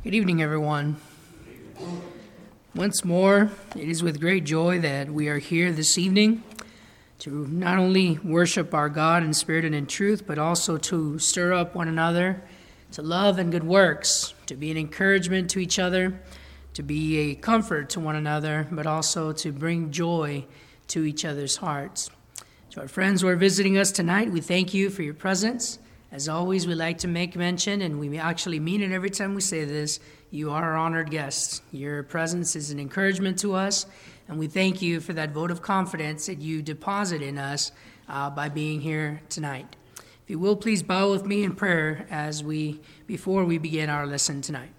Good evening, everyone. Once more, it is with great joy that we are here this evening to not only worship our God in spirit and in truth, but also to stir up one another to love and good works, to be an encouragement to each other, to be a comfort to one another, but also to bring joy to each other's hearts. To our friends who are visiting us tonight, we thank you for your presence. As always, we like to make mention, and we actually mean it every time we say this, you are our honored guests. Your presence is an encouragement to us, and we thank you for that vote of confidence that you deposit in us by being here tonight. If you will, please bow with me in prayer before we begin our lesson tonight.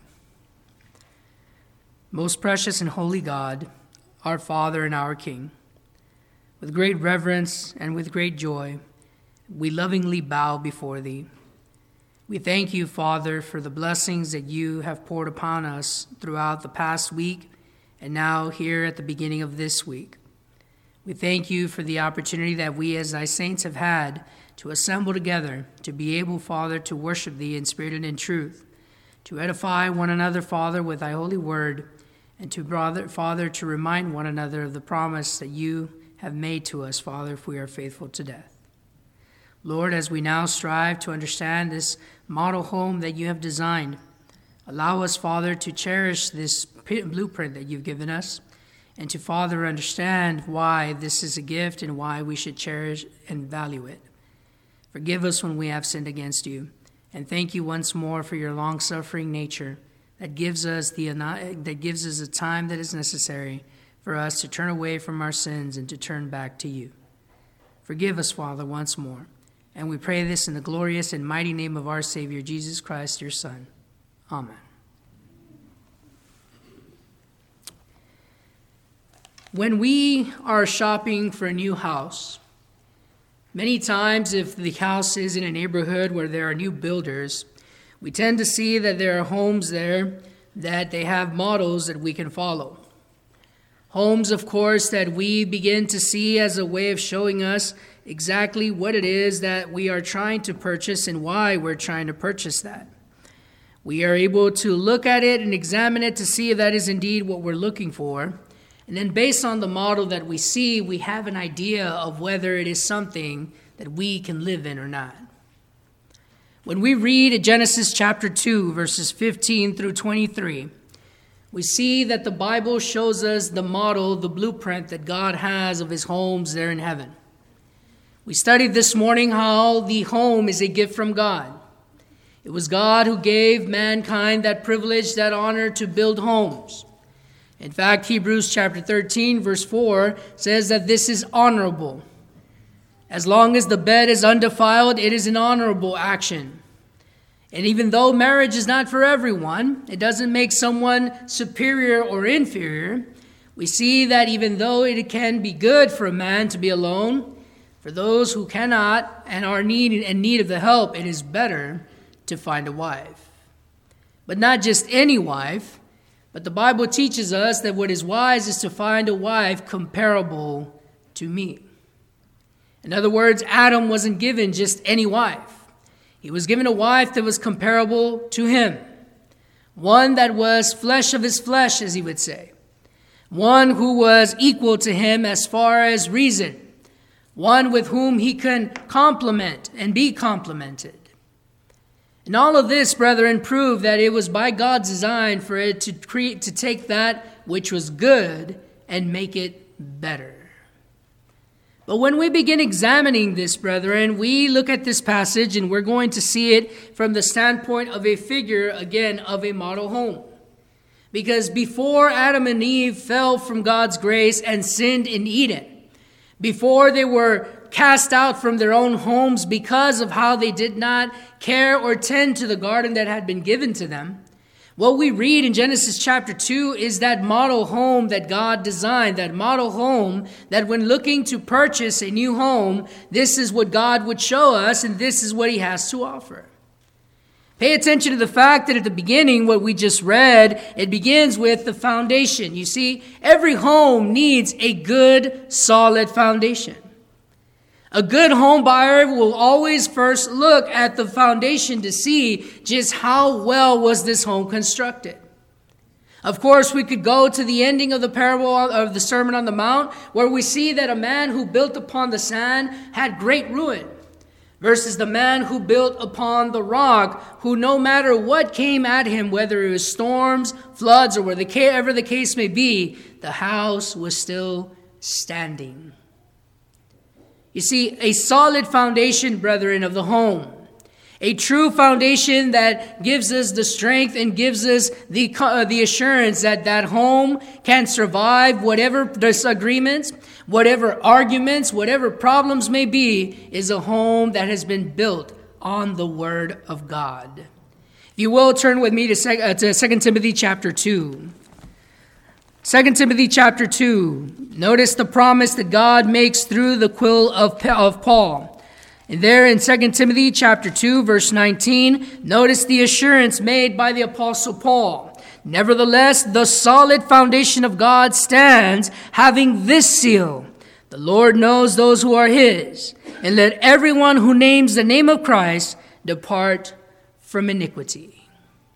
Most precious and holy God, our Father and our King, with great reverence and with great joy, we lovingly bow before thee. We thank you, Father, for the blessings that you have poured upon us throughout the past week and now here at the beginning of this week. We thank you for the opportunity that we as thy saints have had to assemble together, to be able, Father, to worship thee in spirit and in truth, to edify one another, Father, with thy holy word, and to, Father, to remind one another of the promise that you have made to us, Father, if we are faithful to death. Lord, as we now strive to understand this model home that you have designed, allow us, Father, to cherish this blueprint that you've given us, and to, Father, understand why this is a gift and why we should cherish and value it. Forgive us when we have sinned against you, and thank you once more for your long-suffering nature that gives us the time that is necessary for us to turn away from our sins and to turn back to you. Forgive us, Father, once more. And we pray this in the glorious and mighty name of our Savior, Jesus Christ, your Son. Amen. When we are shopping for a new house, many times if the house is in a neighborhood where there are new builders, we tend to see that there are homes there that they have models that we can follow. Homes, of course, that we begin to see as a way of showing us exactly what it is that we are trying to purchase and why we're trying to purchase that. We are able to look at it and examine it to see if that is indeed what we're looking for. And then based on the model that we see, we have an idea of whether it is something that we can live in or not. When we read Genesis chapter 2, verses 15 through 23, we see that the Bible shows us the model, the blueprint that God has of his homes there in heaven. We studied this morning how the home is a gift from God. It was God who gave mankind that privilege, that honor to build homes. In fact, Hebrews chapter 13, verse 4 says that this is honorable. As long as the bed is undefiled, it is an honorable action. And even though marriage is not for everyone, it doesn't make someone superior or inferior. We see that even though it can be good for a man to be alone, for those who cannot and are in need of the help, it is better to find a wife. But not just any wife, but the Bible teaches us that what is wise is to find a wife comparable to me. In other words, Adam wasn't given just any wife. He was given a wife that was comparable to him. One that was flesh of his flesh, as he would say. One who was equal to him as far as reason. One with whom he can complement and be complimented. And all of this, brethren, prove that it was by God's design for it to take that which was good and make it better. But when we begin examining this, brethren, we look at this passage and we're going to see it from the standpoint of a figure, again, of a model home. Because before Adam and Eve fell from God's grace and sinned in Eden, before they were cast out from their own homes because of how they did not care or tend to the garden that had been given to them, what we read in Genesis chapter 2 is that model home that God designed, that model home that when looking to purchase a new home, this is what God would show us and this is what he has to offer. Pay attention to the fact that at the beginning, what we just read, it begins with the foundation. You see, every home needs a good, solid foundation. A good home buyer will always first look at the foundation to see just how well was this home constructed. Of course, we could go to the ending of the parable of the Sermon on the Mount, where we see that a man who built upon the sand had great ruin, versus the man who built upon the rock, who no matter what came at him, whether it was storms, floods, or whatever the case may be, the house was still standing. You see, a solid foundation, brethren, of the home, a true foundation that gives us the strength and gives us the assurance that that home can survive whatever disagreements, whatever arguments, whatever problems may be, is a home that has been built on the Word of God. If you will, turn with me to 2 Timothy chapter 2. 2 Timothy chapter 2. Notice the promise that God makes through the quill of Paul. And there in 2 Timothy chapter 2, verse 19, notice the assurance made by the Apostle Paul. Nevertheless, the solid foundation of God stands, having this seal: the Lord knows those who are his, and let everyone who names the name of Christ depart from iniquity.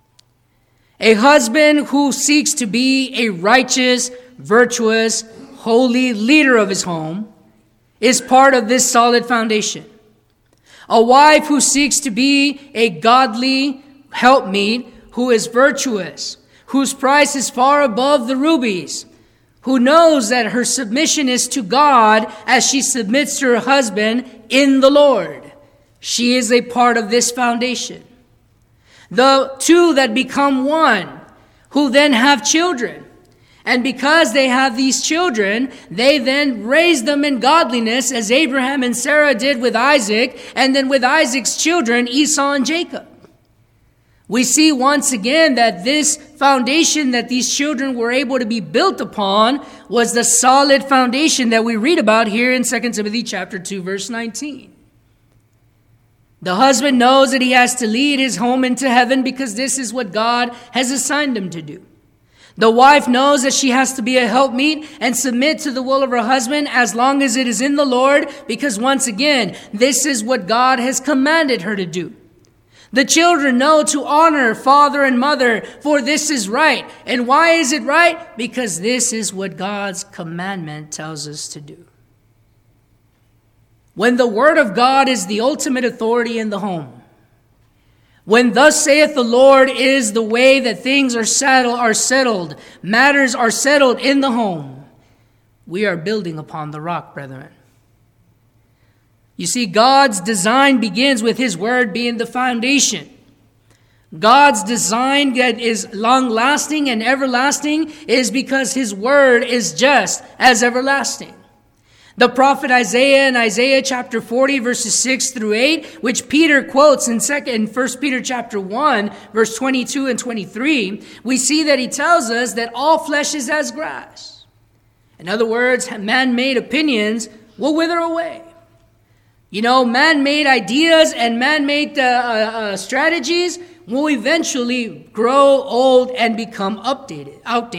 A husband who seeks to be a righteous, virtuous, holy leader of his home is part of this solid foundation. A wife who seeks to be a godly helpmeet, who is virtuous, whose price is far above the rubies, who knows that her submission is to God as she submits to her husband in the Lord. She is a part of this foundation. The two that become one, who then have children. And because they have these children, they then raise them in godliness, as Abraham and Sarah did with Isaac, and then with Isaac's children, Esau and Jacob. We see once again that this foundation that these children were able to be built upon was the solid foundation that we read about here in 2 Timothy chapter 2, verse 19. The husband knows that he has to lead his home into heaven because this is what God has assigned him to do. The wife knows that she has to be a helpmeet and submit to the will of her husband as long as it is in the Lord, because once again, this is what God has commanded her to do. The children know to honor father and mother, for this is right. And why is it right? Because this is what God's commandment tells us to do. When the Word of God is the ultimate authority in the home, when thus saith the Lord is the way that things are settled, matters are settled in the home, we are building upon the rock, brethren. You see, God's design begins with His Word being the foundation. God's design that is long-lasting and everlasting is because His Word is just as everlasting. The prophet Isaiah in Isaiah chapter 40 verses 6 through 8, which Peter quotes in 1 Peter chapter 1 verse 22 and 23, we see that he tells us that all flesh is as grass. In other words, man-made opinions will wither away. You know, man-made ideas and man-made strategies will eventually grow old and become outdated.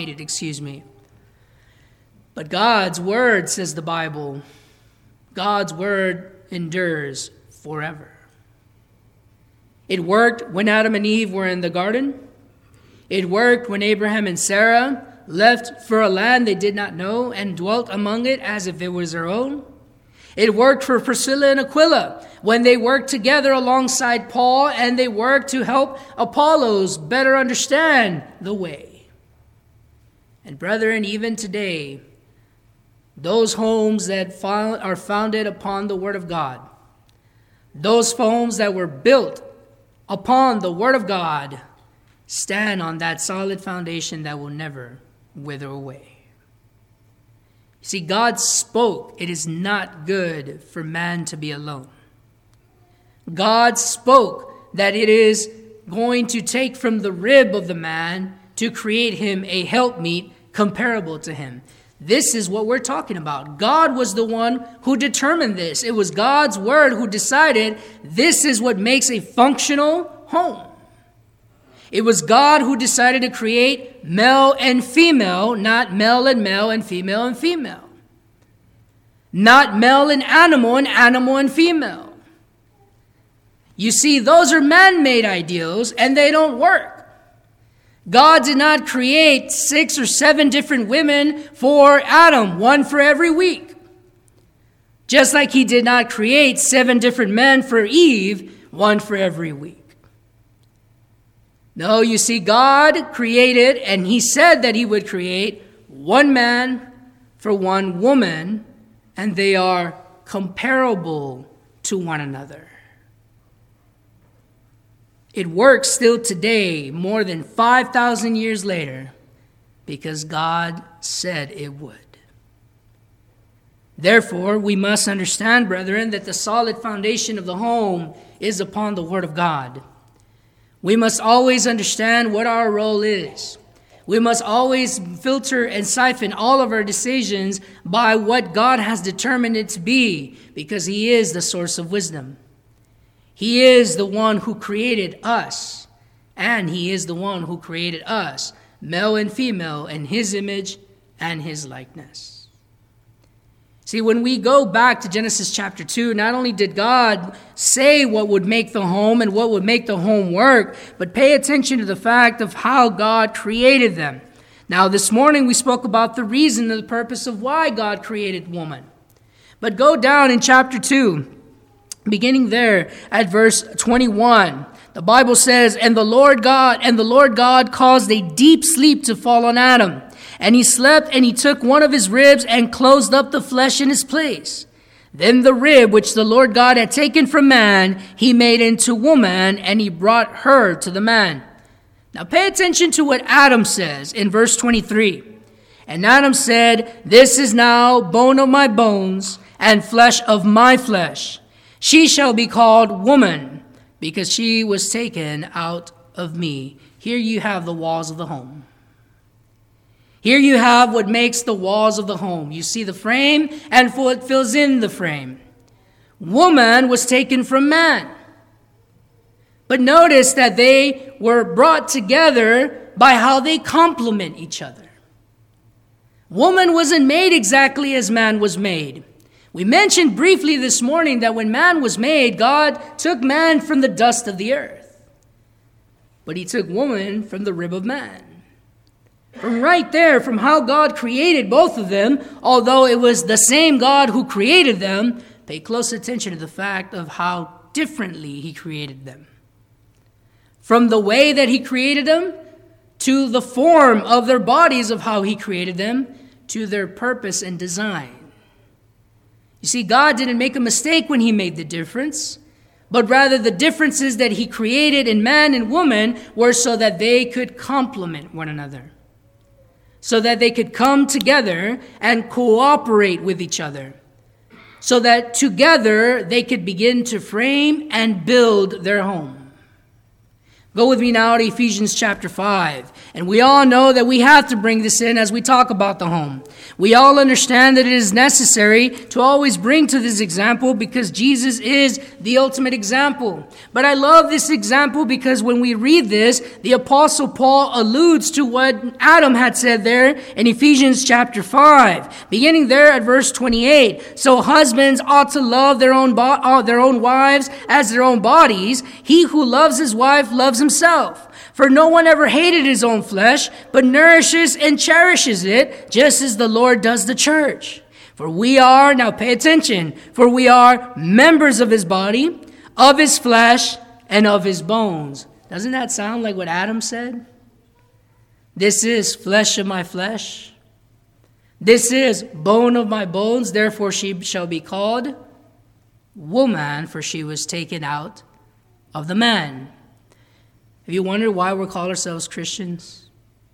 But God's word, says the Bible, God's word endures forever. It worked when Adam and Eve were in the garden. It worked when Abraham and Sarah left for a land they did not know and dwelt among it as if it was their own. It worked for Priscilla and Aquila when they worked together alongside Paul and they worked to help Apollos better understand the way. And brethren, even today, those homes that are founded upon the Word of God, those homes that were built upon the Word of God, stand on that solid foundation that will never wither away. See, God spoke, it is not good for man to be alone. God spoke that it is going to take from the rib of the man to create him a helpmeet comparable to him. This is what we're talking about. God was the one who determined this. It was God's word who decided this is what makes a functional home. It was God who decided to create male and female, not male and female and female. not male and animal and female. You see, those are man-made ideals, and they don't work. God did not create 6 or 7 different women for Adam, one for every week. Just like he did not create 7 different men for Eve, one for every week. No, you see, God created, and he said that he would create one man for one woman, and they are comparable to one another. It works still today, more than 5,000 years later, because God said it would. Therefore, we must understand, brethren, that the solid foundation of the home is upon the Word of God. We must always understand what our role is. We must always filter and siphon all of our decisions by what God has determined it to be, because he is the source of wisdom. He is the one who created us, and he is the one who created us, male and female, in his image and his likeness. See, when we go back to Genesis chapter 2, not only did God say what would make the home and what would make the home work, but pay attention to the fact of how God created them. Now, this morning we spoke about the reason and the purpose of why God created woman. But go down in chapter 2, beginning there at verse 21. The Bible says, And the Lord God caused a deep sleep to fall on Adam. And he slept, and he took one of his ribs and closed up the flesh in his place. Then the rib which the Lord God had taken from man, he made into woman, and he brought her to the man. Now pay attention to what Adam says in verse 23. And Adam said, This is now bone of my bones and flesh of my flesh. She shall be called woman, because she was taken out of me. Here you have the walls of the home. Here you have what makes the walls of the home. You see the frame and what fills in the frame. Woman was taken from man. But notice that they were brought together by how they complement each other. Woman wasn't made exactly as man was made. We mentioned briefly this morning that when man was made, God took man from the dust of the earth. But he took woman from the rib of man. From right there, from how God created both of them, although it was the same God who created them, pay close attention to the fact of how differently he created them. From the way that he created them, to the form of their bodies of how he created them, to their purpose and design. You see, God didn't make a mistake when he made the difference, but rather the differences that he created in man and woman were so that they could complement one another, so that they could come together and cooperate with each other, so that together they could begin to frame and build their home. Go with me now to Ephesians chapter 5. And we all know that we have to bring this in as we talk about the home. We all understand that it is necessary to always bring to this example because Jesus is the ultimate example. But I love this example because when we read this, the Apostle Paul alludes to what Adam had said there in Ephesians chapter 5, beginning there at verse 28. So husbands ought to love their own wives as their own bodies. He who loves his wife loves himself. For no one ever hated his own flesh, but nourishes and cherishes it, just as the Lord does the church. For we are, now pay attention, for we are members of his body, of his flesh, and of his bones. Doesn't that sound like what Adam said? This is flesh of my flesh. This is bone of my bones, therefore she shall be called woman, for she was taken out of the man. Have you wondered why we call ourselves Christians?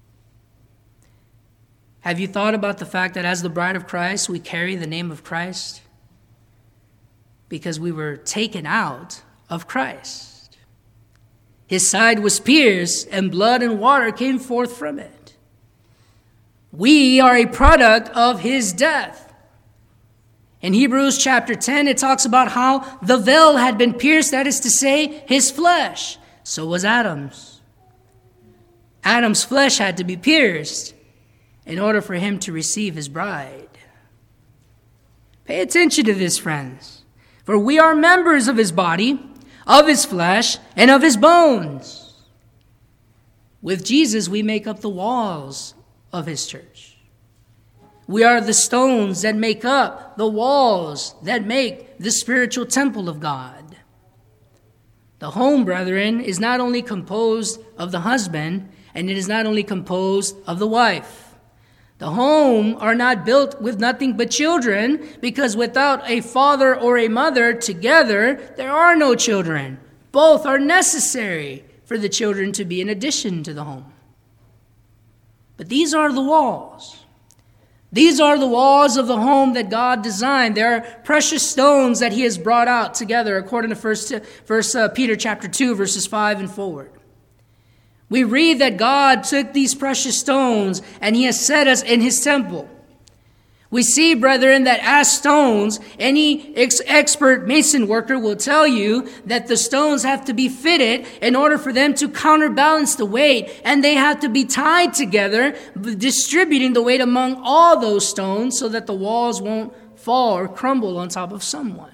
Have you thought about the fact that as the bride of Christ, we carry the name of Christ? Because we were taken out of Christ. His side was pierced, and blood and water came forth from it. We are a product of his death. In Hebrews chapter 10, it talks about how the veil had been pierced, that is to say, his flesh. So was Adam's. Adam's flesh had to be pierced in order for him to receive his bride. Pay attention to this, friends. For we are members of his body, of his flesh, and of his bones. With Jesus, we make up the walls of his church. We are the stones that make up the walls that make the spiritual temple of God. The home, brethren, is not only composed of the husband, and it is not only composed of the wife. The home are not built with nothing but children, because without a father or a mother together, there are no children. Both are necessary for the children to be in addition to the home. But these are the walls. These are the walls of the home that God designed. They are precious stones that he has brought out together, according to 1 Peter chapter 2, verses 5 and forward. We read that God took these precious stones and he has set us in his temple. We see, brethren, that as stones, any expert mason worker will tell you that the stones have to be fitted in order for them to counterbalance the weight, and they have to be tied together, distributing the weight among all those stones so that the walls won't fall or crumble on top of someone.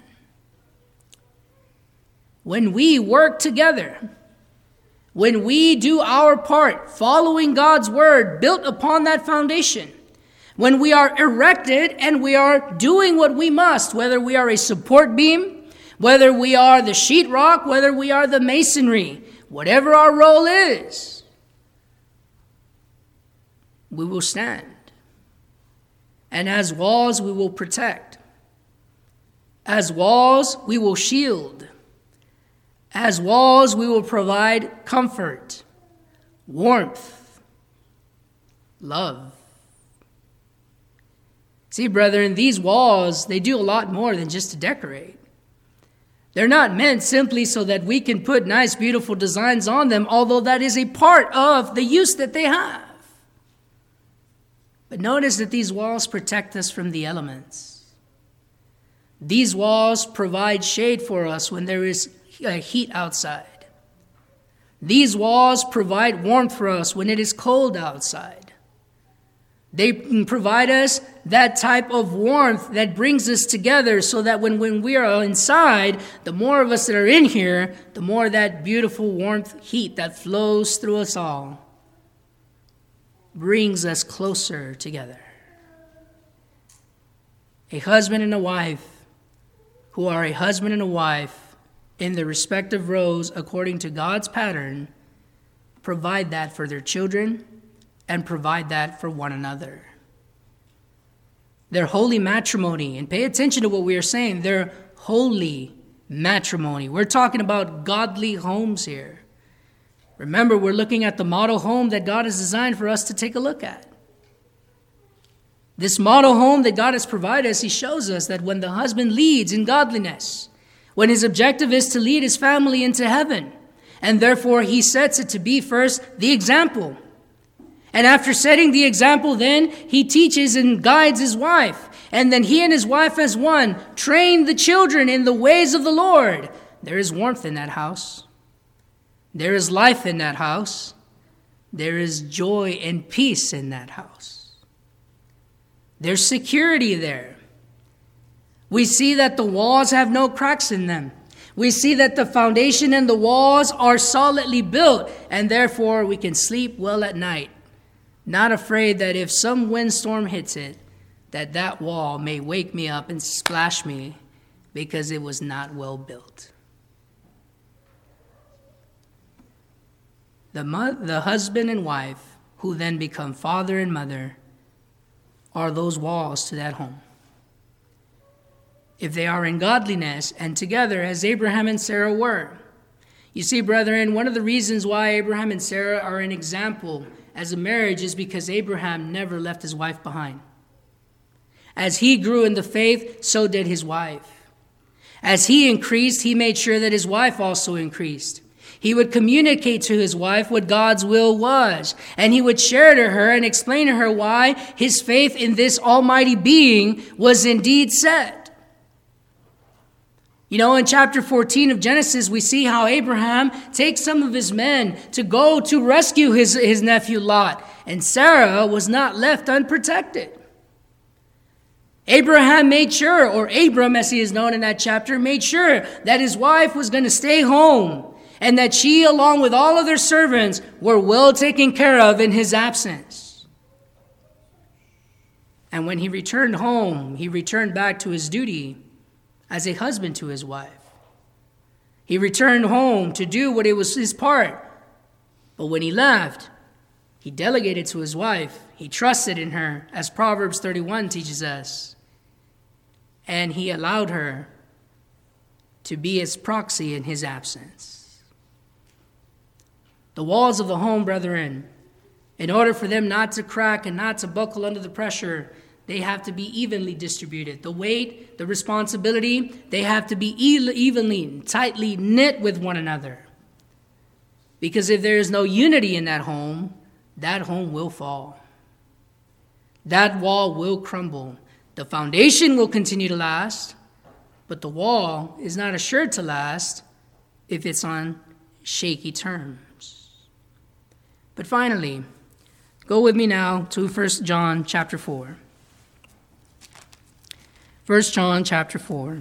When we work together, when we do our part, following God's word, built upon that foundation, when we are erected and we are doing what we must, whether we are a support beam, whether we are the sheetrock, whether we are the masonry, whatever our role is, we will stand. And as walls, we will protect. As walls, we will shield. As walls, we will provide comfort, warmth, love. See, brethren, these walls, they do a lot more than just to decorate. They're not meant simply so that we can put nice, beautiful designs on them, although that is a part of the use that they have. But notice that these walls protect us from the elements. These walls provide shade for us when there is heat outside. These walls provide warmth for us when it is cold outside. They provide us that type of warmth that brings us together so that when we are inside, the more of us that are in here, the more that beautiful warmth, heat that flows through us all brings us closer together. A husband and a wife who are a husband and a wife in their respective roles according to God's pattern provide that for their children and provide that for one another. Their holy matrimony, and pay attention to what we are saying, their holy matrimony. We're talking about godly homes here. Remember, we're looking at the model home that God has designed for us to take a look at. This model home that God has provided us, he shows us that when the husband leads in godliness, when his objective is to lead his family into heaven, and therefore he sets it to be first the example. And after setting the example, then he teaches and guides his wife. And then he and his wife as one train the children in the ways of the Lord. There is warmth in that house. There is life in that house. There is joy and peace in that house. There's security there. We see that the walls have no cracks in them. We see that the foundation and the walls are solidly built, and therefore we can sleep well at night. Not afraid that if some windstorm hits it, that wall may wake me up and splash me because it was not well built. The husband and wife, who then become father and mother, are those walls to that home. If they are in godliness and together as Abraham and Sarah were. You see, brethren, one of the reasons why Abraham and Sarah are an example as a marriage is because Abraham never left his wife behind. As he grew in the faith, so did his wife. As he increased, he made sure that his wife also increased. He would communicate to his wife what God's will was, and he would share to her and explain to her why his faith in this almighty being was indeed set. You know, in chapter 14 of Genesis, we see how Abraham takes some of his men to go to rescue his nephew Lot, and Sarah was not left unprotected. Abraham made sure, or Abram as he is known in that chapter, made sure that his wife was going to stay home and that she, along with all other servants, were well taken care of in his absence. And when he returned home, he returned back to his duty as a husband to his wife. He returned home to do what it was his part. But when he left, he delegated to his wife. He trusted in her, as Proverbs 31 teaches us. And he allowed her to be his proxy in his absence. The walls of the home, brethren, in order for them not to crack and not to buckle under the pressure, they have to be evenly distributed. The weight, the responsibility, they have to be evenly, tightly knit with one another. Because if there is no unity in that home will fall. That wall will crumble. The foundation will continue to last, but the wall is not assured to last if it's on shaky terms. But finally, go with me now to 1 John chapter 4. 1 John chapter 4.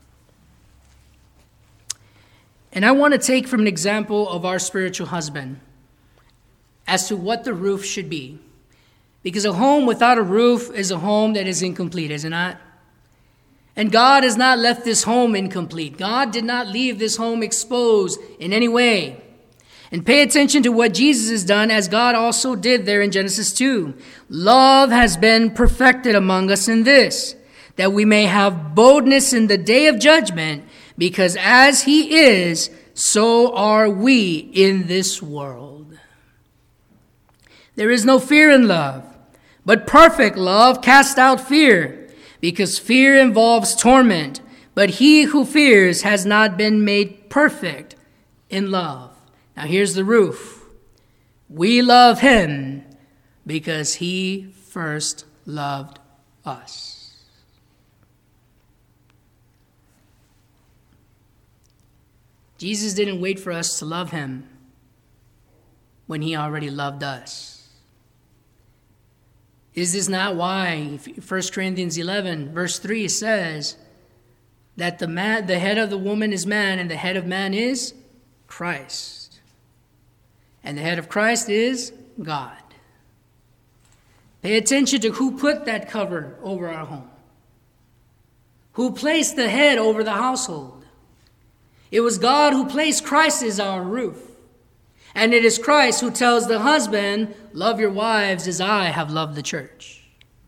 And I want to take from an example of our spiritual husband as to what the roof should be. Because a home without a roof is a home that is incomplete, is it not? And God has not left this home incomplete. God did not leave this home exposed in any way. And pay attention to what Jesus has done, as God also did there in Genesis 2. Love has been perfected among us in this, that we may have boldness in the day of judgment, because as he is, so are we in this world. There is no fear in love, but perfect love casts out fear, because fear involves torment. But he who fears has not been made perfect in love. Now here's the roof. We love him because he first loved us. Jesus didn't wait for us to love him when he already loved us. Is this not why 1 Corinthians 11 verse 3 says that the head of the woman is man, and the head of man is Christ, and the head of Christ is God? Pay attention to who put that cover over our home, who placed the head over the household. It was God who placed Christ as our roof. And it is Christ who tells the husband, love your wives as I have loved the church.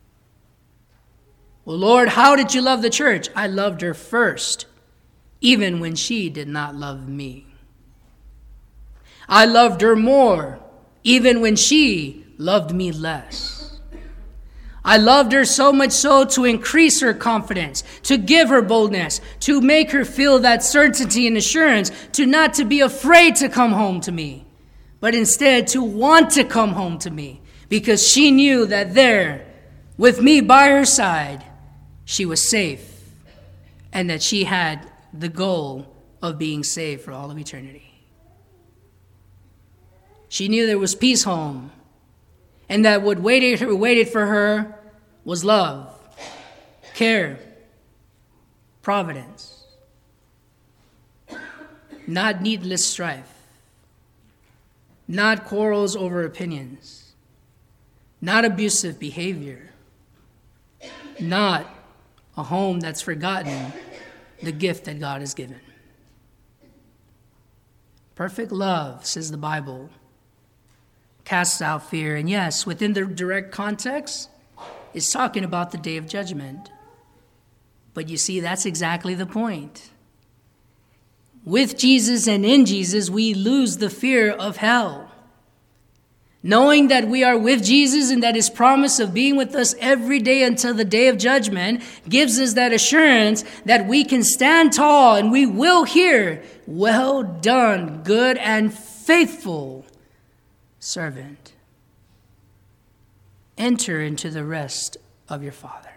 Well, Lord, how did you love the church? I loved her first, even when she did not love me. I loved her more, even when she loved me less. I loved her so much so to increase her confidence, to give her boldness, to make her feel that certainty and assurance, not to be afraid to come home to me, but instead to want to come home to me, because she knew that there, with me by her side, she was safe, and that she had the goal of being saved for all of eternity. She knew there was peace home, and that what waited for her was love, care, providence, not needless strife, not quarrels over opinions, not abusive behavior, not a home that's forgotten the gift that God has given. Perfect love, says the Bible, casts out fear. And yes, within the direct context, it's talking about the day of judgment. But you see, that's exactly the point. With Jesus and in Jesus, we lose the fear of hell. Knowing that we are with Jesus and that his promise of being with us every day until the day of judgment gives us that assurance that we can stand tall and we will hear, well done, good and faithful servant. Enter into the rest of your Father.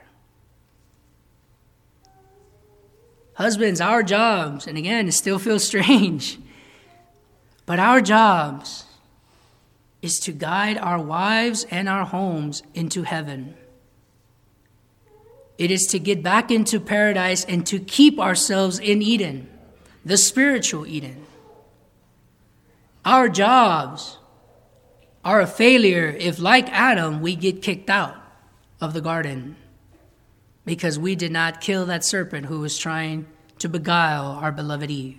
Husbands, our jobs, and again, it still feels strange, but our jobs is to guide our wives and our homes into heaven. It is to get back into paradise and to keep ourselves in Eden, the spiritual Eden. Our jobs are a failure if, like Adam, we get kicked out of the garden because we did not kill that serpent who was trying to beguile our beloved Eve.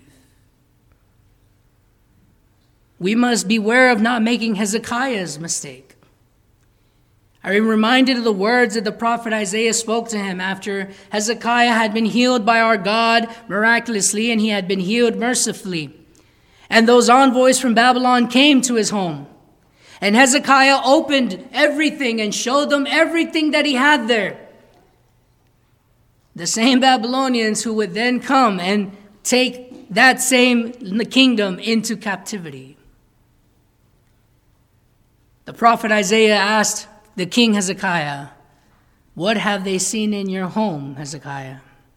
We must beware of not making Hezekiah's mistake. I am reminded of the words that the prophet Isaiah spoke to him after Hezekiah had been healed by our God miraculously, and he had been healed mercifully. And those envoys from Babylon came to his home. And Hezekiah opened everything and showed them everything that he had there. The same Babylonians who would then come and take that same kingdom into captivity. The prophet Isaiah asked the king Hezekiah, "What have they seen in your home, Hezekiah?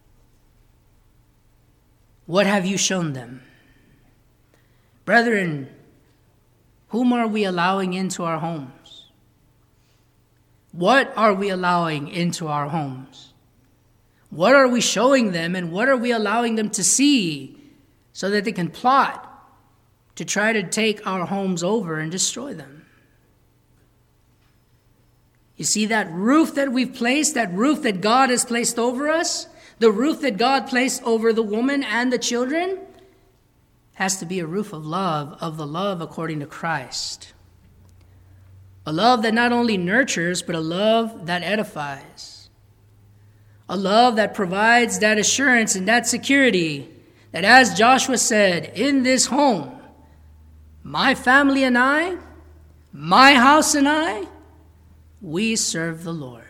What have you shown them?" Brethren, whom are we allowing into our homes? What are we allowing into our homes? What are we showing them, and what are we allowing them to see so that they can plot to try to take our homes over and destroy them? You see, that roof that we've placed, that roof that God has placed over us, the roof that God placed over the woman and the children, has to be a roof of the love according to Christ. A love that not only nurtures, but a love that edifies. A love that provides that assurance and that security that, as Joshua said, in this home, my family and I, my house and I, we serve the Lord.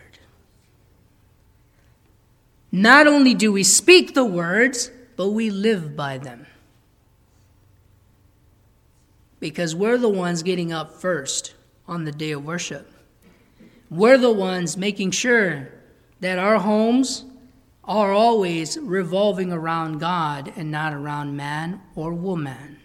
Not only do we speak the words, but we live by them. Because we're the ones getting up first on the day of worship. We're the ones making sure that our homes are always revolving around God and not around man or woman.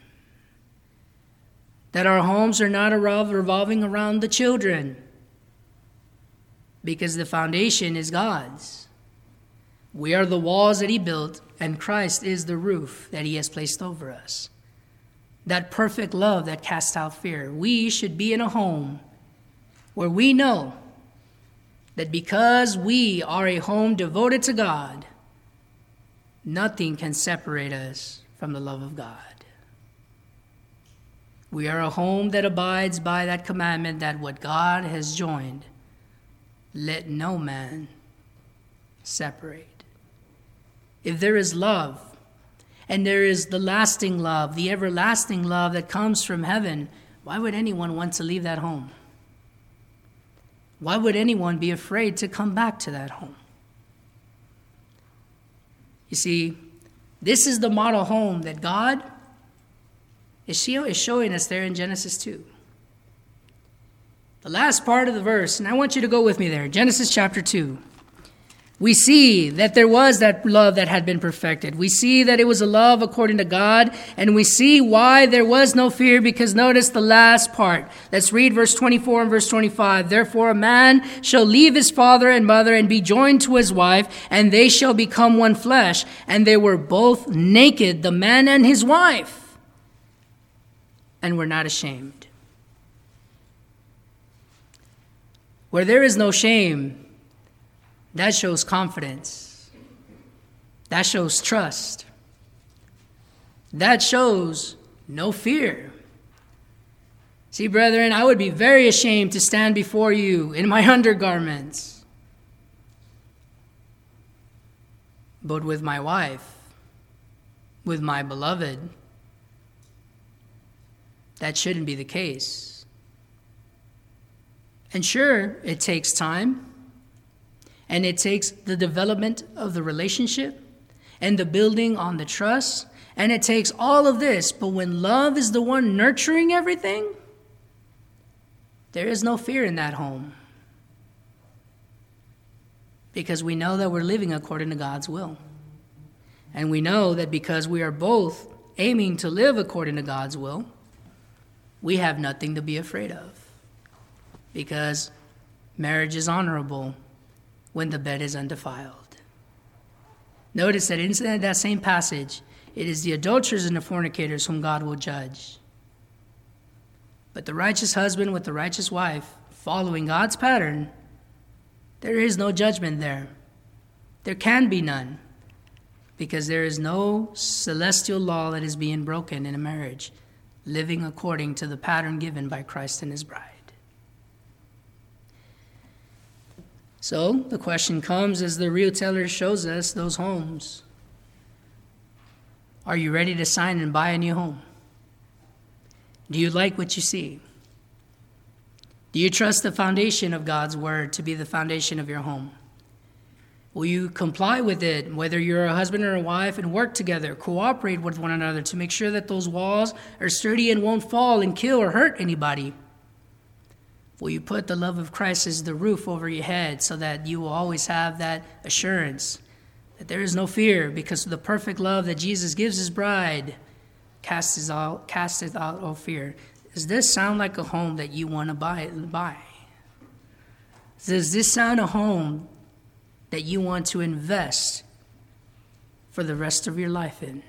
That our homes are not revolving around the children, because the foundation is God's. We are the walls that he built, and Christ is the roof that he has placed over us. That perfect love that casts out fear. We should be in a home where we know that because we are a home devoted to God, nothing can separate us from the love of God. We are a home that abides by that commandment that what God has joined, let no man separate. If there is love, and there is the lasting love, the everlasting love that comes from heaven, why would anyone want to leave that home? Why would anyone be afraid to come back to that home? You see, this is the model home that God is showing us there in Genesis 2. The last part of the verse, and I want you to go with me there, Genesis chapter 2. We see that there was that love that had been perfected. We see that it was a love according to God, and we see why there was no fear, because notice the last part. Let's read verse 24 and verse 25. Therefore a man shall leave his father and mother and be joined to his wife, and they shall become one flesh. And they were both naked, the man and his wife, and were not ashamed. Where there is no shame, that shows confidence. That shows trust. That shows no fear. See, brethren, I would be very ashamed to stand before you in my undergarments. But with my wife, with my beloved, that shouldn't be the case. And sure, it takes time. And it takes the development of the relationship and the building on the trust. And it takes all of this. But when love is the one nurturing everything, there is no fear in that home. Because we know that we're living according to God's will. And we know that because we are both aiming to live according to God's will, we have nothing to be afraid of. Because marriage is honorable. when the bed is undefiled. Notice that in that same passage, it is the adulterers and the fornicators whom God will judge. But the righteous husband with the righteous wife, following God's pattern, there is no judgment there. There can be none, because there is no celestial law that is being broken in a marriage, living according to the pattern given by Christ and his bride. So the question comes as the retailer shows us those homes. Are you ready to sign and buy a new home? Do you like what you see? Do you trust the foundation of God's word to be the foundation of your home? Will you comply with it, whether you're a husband or a wife, and work together, cooperate with one another to make sure that those walls are sturdy and won't fall and kill or hurt anybody? Will you put the love of Christ as the roof over your head so that you will always have that assurance that there is no fear, because of the perfect love that Jesus gives his bride casteth out all fear? Does this sound like a home that you want to buy? Does this sound a home that you want to invest for the rest of your life in?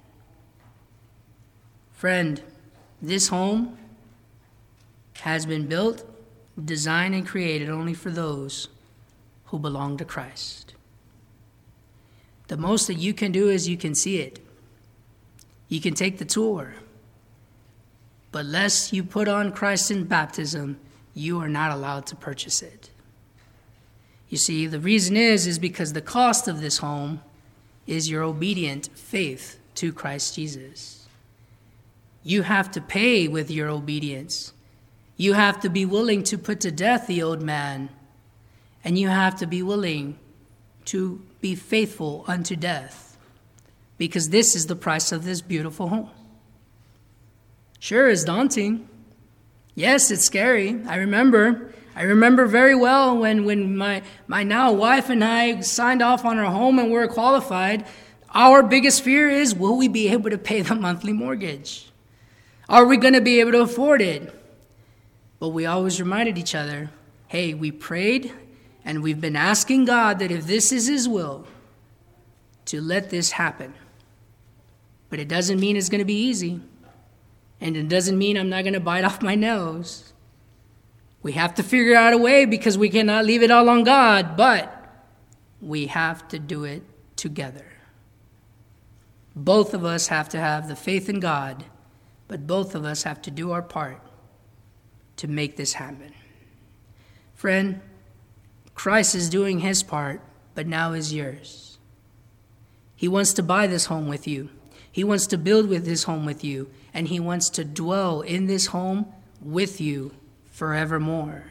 Friend, this home has been built, designed, and created only for those who belong to Christ. The most that you can do is you can see it. You can take the tour. But lest you put on Christ in baptism, you are not allowed to purchase it. You see, the reason is because the cost of this home is your obedient faith to Christ Jesus. You have to pay with your obedience. You have to be willing to put to death the old man, and you have to be willing to be faithful unto death, because this is the price of this beautiful home. Sure, it's daunting. Yes, it's scary. I remember very well when my now wife and I signed off on our home and we're qualified. Our biggest fear is, will we be able to pay the monthly mortgage? Are we going to be able to afford it? But we always reminded each other, hey, we prayed and we've been asking God that if this is his will, to let this happen. But it doesn't mean it's going to be easy. And it doesn't mean I'm not going to bite off my nails. We have to figure out a way, because we cannot leave it all on God, but we have to do it together. Both of us have to have the faith in God, but both of us have to do our part to make this happen. Friend, Christ is doing his part, but now is yours. He wants to buy this home with you. He wants to build with this home with you, and he wants to dwell in this home with you forevermore.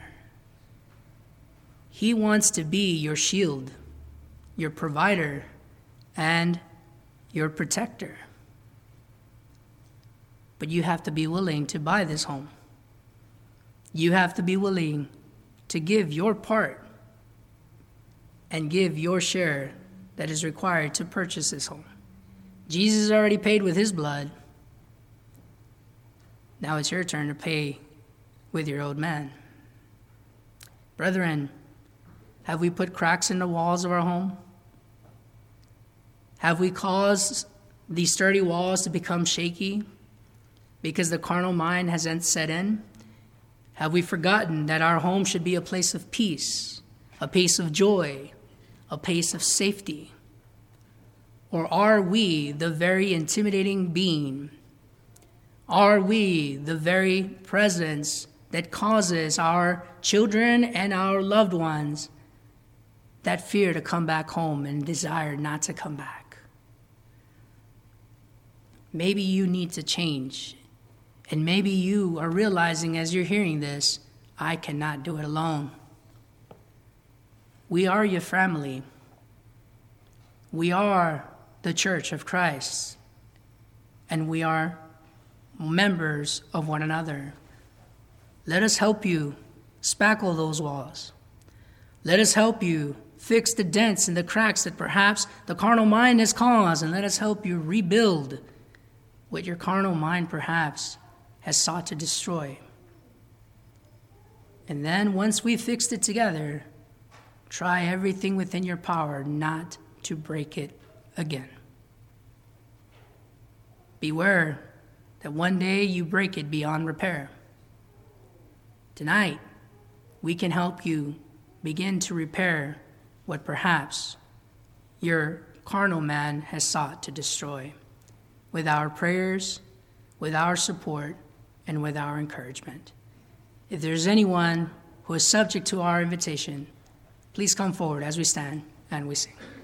He wants to be your shield, your provider, and your protector. But you have to be willing to buy this home. You have to be willing to give your part and give your share that is required to purchase this home. Jesus already paid with his blood. Now it's your turn to pay with your old man. Brethren, have we put cracks in the walls of our home? Have we caused these sturdy walls to become shaky because the carnal mind has set in? Have we forgotten that our home should be a place of peace, a place of joy, a place of safety? Or are we the very intimidating being? Are we the very presence that causes our children and our loved ones that fear to come back home and desire not to come back? Maybe you need to change. And maybe you are realizing as you're hearing this, I cannot do it alone. We are your family. We are the church of Christ. And we are members of one another. Let us help you spackle those walls. Let us help you fix the dents and the cracks that perhaps the carnal mind has caused. And let us help you rebuild what your carnal mind perhaps has sought to destroy. And then once we've fixed it together, try everything within your power not to break it again. Beware that one day you break it beyond repair. Tonight, we can help you begin to repair what perhaps your carnal man has sought to destroy, with our prayers, with our support, and with our encouragement. If there's anyone who is subject to our invitation, please come forward as we stand and we sing.